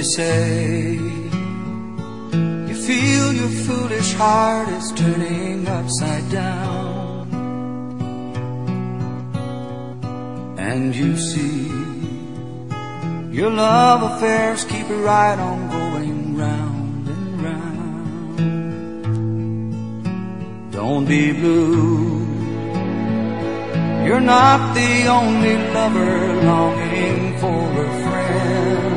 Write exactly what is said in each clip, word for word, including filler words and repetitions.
say you feel your foolish heart is turning upside down, and you see your love affairs keep right on going round and round. Don't be blue, you're not the only lover longing for a friend.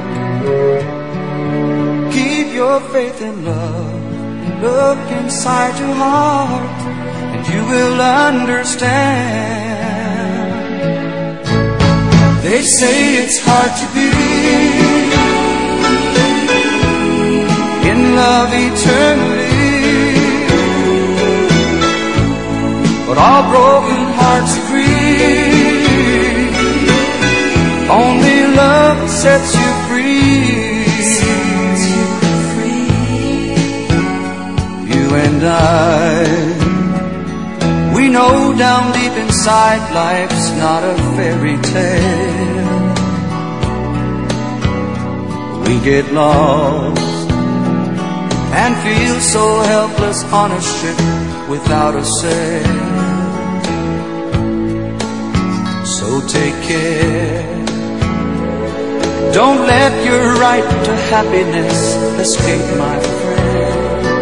Keep your faith in love, look inside your heart, and you will understand. They say it's hard to be in love eternally, but all broken hearts agree, only love sets you free. You and I, we know down deep inside life's not a fairy tale. We get lost and feel so helpless on a ship without a sail. So take care, don't let your right to happiness escape, my friend.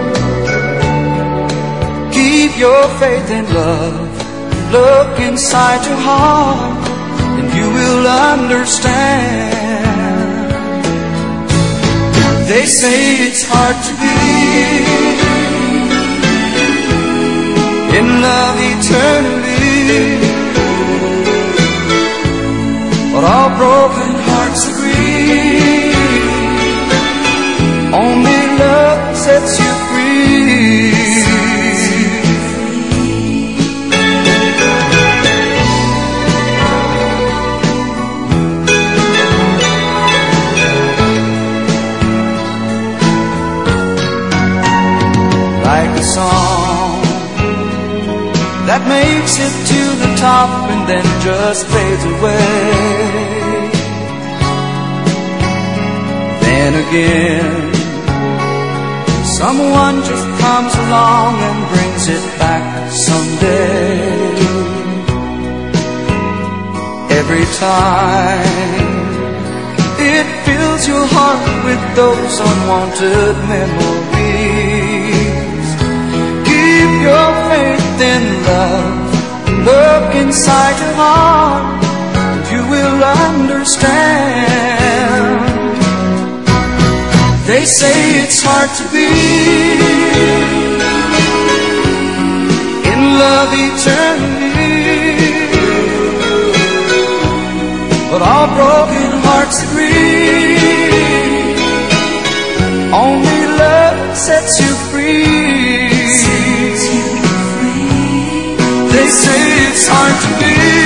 Keep your faith in love, look inside your heart, and you will understand. They say it's hard to be in love eternally, but all broken hearts agree, only love sets you free. Like a song that makes it to the top and then just fades away. Then again, someone just comes along and brings it back someday. Every time it fills your heart with those unwanted memories. Keep your faith in love, look inside your heart, and you will understand. They say it's hard to be in love eternally, but all broken hearts agree, only love sets you free. They say it's hard to be